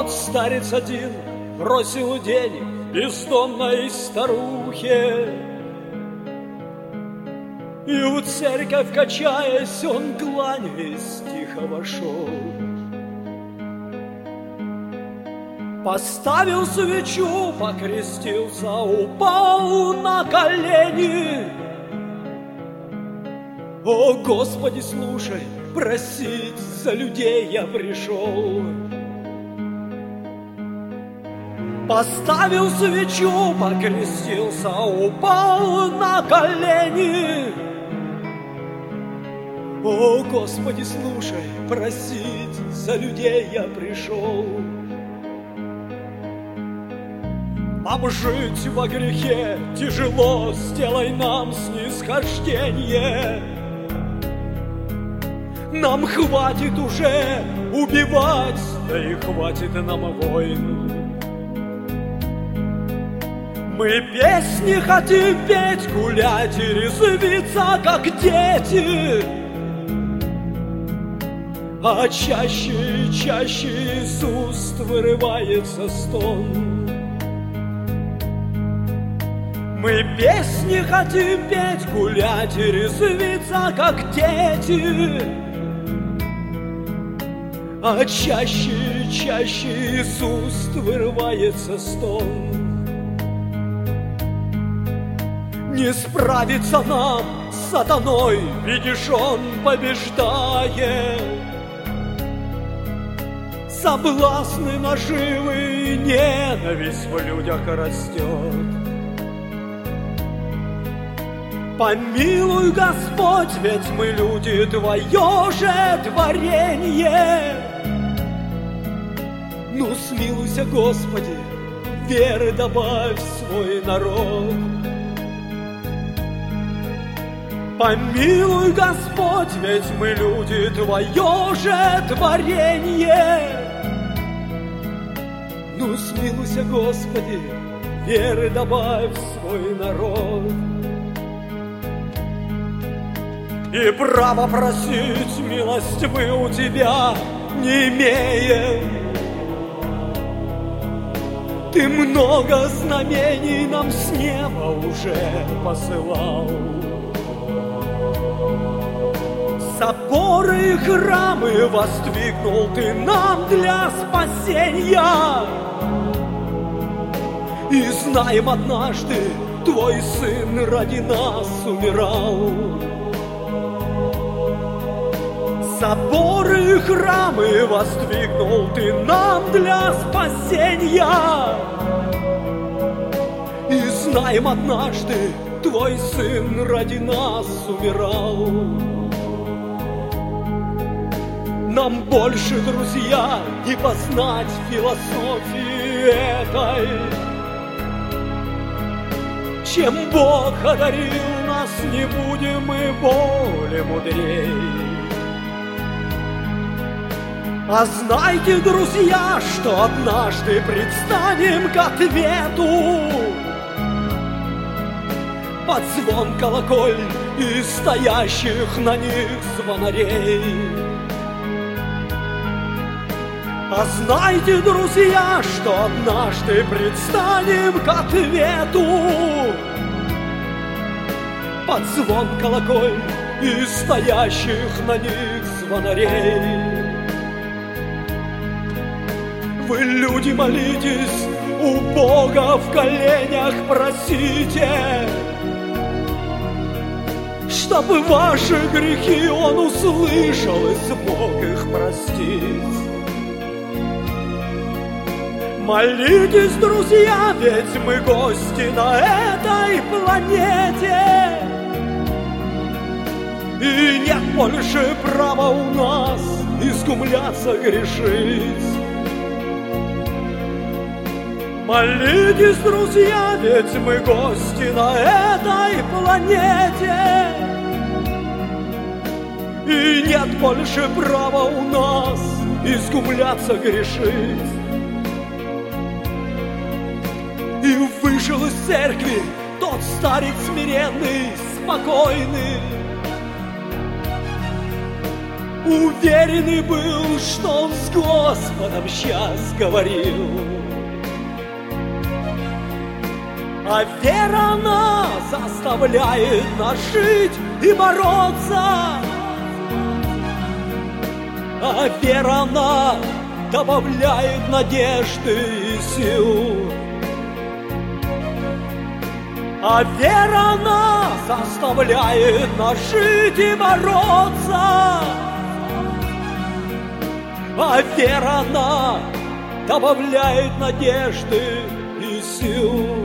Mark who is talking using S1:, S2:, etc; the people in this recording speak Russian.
S1: Тот старец один бросил денег бездомной старухе, и в церковь, качаясь, он, кланяясь, тихо вошел. Поставил свечу, покрестился, упал на колени. О, Господи, слушай, просить за людей я пришел. Поставил свечу, покрестился, упал на колени. О, Господи, слушай, просить за людей я пришел. Нам жить во грехе тяжело, сделай нам снисхождение. Нам хватит уже убивать, да и хватит нам войн. Мы песни хотим петь, гулять и резвиться, как дети. А чаще и чаще из уст вырывается стон. Мы песни хотим петь, гулять и резвиться, как дети. А чаще и чаще из уст вырывается стон. Не справиться нам с сатаной, видишь, он побеждает. Соблазны, наживы, ненависть в людях растет. Помилуй, Господь, ведь мы люди, Твое же творенье. Ну, смилуйся, Господи, веры добавь в свой народ. Помилуй, Господь, ведь мы люди, Твое же творенье. Ну, смилуйся, Господи, веры добавь в свой народ. И право просить милость мы у Тебя не имеем. Ты много знамений нам с неба уже посылал. Соборы и храмы воздвигнул Ты нам для спасения. И знаем, однажды Твой Сын ради нас умирал. Соборы и храмы воздвигнул Ты нам для спасения. И знаем, однажды Твой Сын ради нас умирал. Нам больше, друзья, не познать философии этой, чем Бог одарил нас, не будем мы более мудрей. А знайте, друзья, что однажды предстанем к ответу под звон колоколь и стоящих на них звонарей. А знайте, друзья, что однажды предстанем к ответу под звон колоколь и стоящих на них звонарей. Вы, люди, молитесь, у Бога в коленях просите, чтобы ваши грехи Он услышал и смог их простить. Молитесь, друзья, ведь мы гости на этой планете, и нет больше права у нас изумляться, грешить. Молитесь, друзья, ведь мы гости на этой планете, и нет больше права у нас изумляться, грешить. И вышел из церкви тот старик смиренный, спокойный, Уверенный был, что он с Господом сейчас говорил. А вера, она заставляет нас жить и бороться. А вера, она добавляет надежды и сил. А вера, она заставляет нас жить и бороться. А вера, она добавляет надежды и сил.